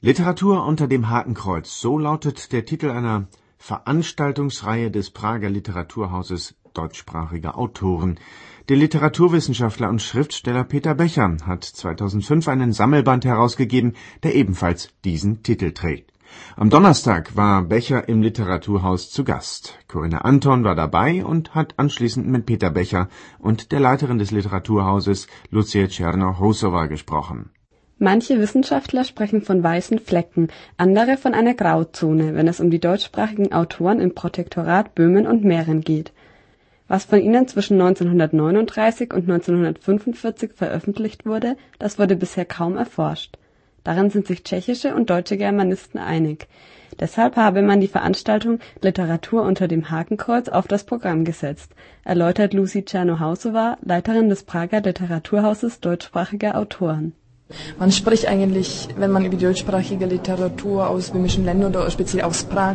Literatur unter dem Hakenkreuz, so lautet der Titel einer Veranstaltungsreihe des Prager Literaturhauses deutschsprachiger Autoren. Der Literaturwissenschaftler und Schriftsteller Peter Becher hat 2005 einen Sammelband herausgegeben, der ebenfalls diesen Titel trägt. Am Donnerstag war Becher im Literaturhaus zu Gast. Corinna Anton war dabei und hat anschließend mit Peter Becher und der Leiterin des Literaturhauses Lucia Czerno-Housova gesprochen. Manche Wissenschaftler sprechen von weißen Flecken, andere von einer Grauzone, wenn es um die deutschsprachigen Autoren im Protektorat Böhmen und Mähren geht. Was von ihnen zwischen 1939 und 1945 veröffentlicht wurde, das wurde bisher kaum erforscht. Darin sind sich tschechische und deutsche Germanisten einig. Deshalb habe man die Veranstaltung Literatur unter dem Hakenkreuz auf das Programm gesetzt, erläutert Lucia Czerno-Housova, Leiterin des Prager Literaturhauses deutschsprachiger Autoren. Man spricht eigentlich, wenn man über die deutschsprachige Literatur aus böhmischen Ländern oder speziell aus Prag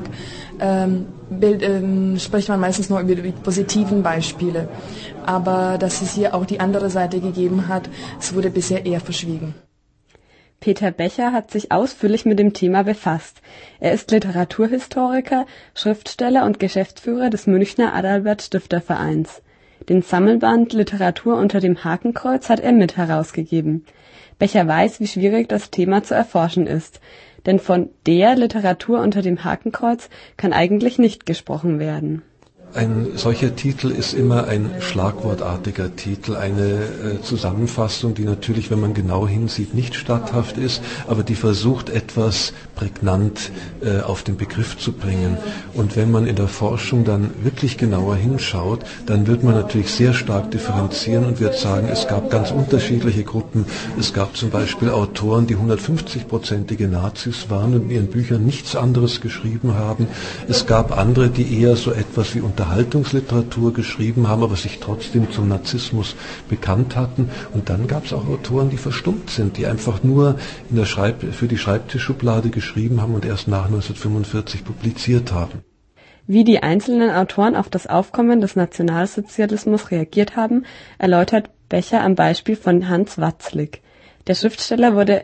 spricht man meistens nur über die positiven Beispiele. Aber dass es hier auch die andere Seite gegeben hat, es wurde bisher eher verschwiegen. Peter Becher hat sich ausführlich mit dem Thema befasst. Er ist Literaturhistoriker, Schriftsteller und Geschäftsführer des Münchner Adalbert Stifter Vereins. Den Sammelband Literatur unter dem Hakenkreuz hat er mit herausgegeben. Becher weiß, wie schwierig das Thema zu erforschen ist, denn von der Literatur unter dem Hakenkreuz kann eigentlich nicht gesprochen werden. Ein solcher Titel ist immer ein schlagwortartiger Titel, eine Zusammenfassung, die natürlich, wenn man genau hinsieht, nicht statthaft ist, aber die versucht, etwas prägnant auf den Begriff zu bringen. Und wenn man in der Forschung dann wirklich genauer hinschaut, dann wird man natürlich sehr stark differenzieren und wird sagen, es gab ganz unterschiedliche Gruppen. Es gab zum Beispiel Autoren, die 150-prozentige Nazis waren und in ihren Büchern nichts anderes geschrieben haben. Es gab andere, die eher so etwas wie Unterhaltungsliteratur geschrieben haben, aber sich trotzdem zum Narzissmus bekannt hatten. Und dann gab es auch Autoren, die verstummt sind, die einfach nur für die Schreibtischschublade geschrieben haben und erst nach 1945 publiziert haben. Wie die einzelnen Autoren auf das Aufkommen des Nationalsozialismus reagiert haben, erläutert Becher am Beispiel von Hans Watzlik. Der Schriftsteller wurde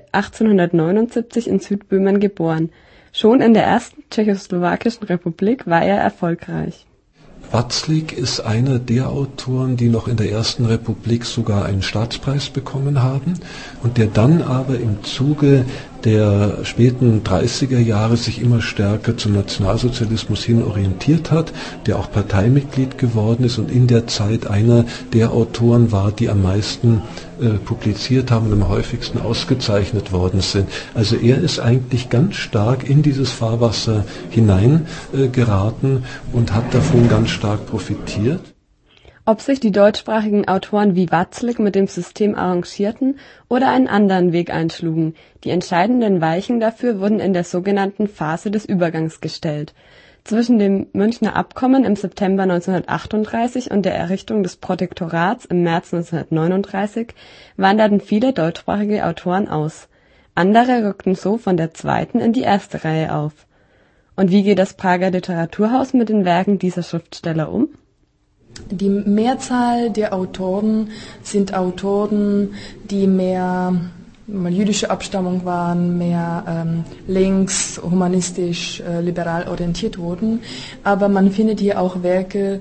1879 in Südböhmen geboren. Schon in der ersten tschechoslowakischen Republik war er erfolgreich. Watzlik ist einer der Autoren, die noch in der Ersten Republik sogar einen Staatspreis bekommen haben und der dann aber im Zuge der späten 30er Jahre sich immer stärker zum Nationalsozialismus hin orientiert hat, der auch Parteimitglied geworden ist und in der Zeit einer der Autoren war, die am meisten publiziert haben und am häufigsten ausgezeichnet worden sind. Also er ist eigentlich ganz stark in dieses Fahrwasser hineingeraten und hat davon ganz stark profitiert. Ob sich die deutschsprachigen Autoren wie Watzlik mit dem System arrangierten oder einen anderen Weg einschlugen, die entscheidenden Weichen dafür wurden in der sogenannten Phase des Übergangs gestellt. Zwischen dem Münchner Abkommen im September 1938 und der Errichtung des Protektorats im März 1939 wanderten viele deutschsprachige Autoren aus. Andere rückten so von der zweiten in die erste Reihe auf. Und wie geht das Prager Literaturhaus mit den Werken dieser Schriftsteller um? Die Mehrzahl der Autoren sind Autoren, die mehr jüdische Abstammung waren, mehr links, humanistisch, liberal orientiert wurden. Aber man findet hier auch Werke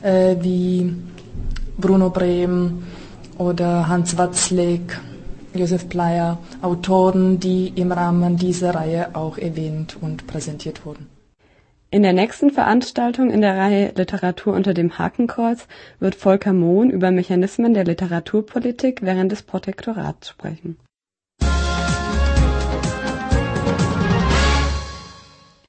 wie Bruno Brehm oder Hans Watzlik, Josef Pleyher, Autoren, die im Rahmen dieser Reihe auch erwähnt und präsentiert wurden. In der nächsten Veranstaltung in der Reihe Literatur unter dem Hakenkreuz wird Volker Mohn über Mechanismen der Literaturpolitik während des Protektorats sprechen.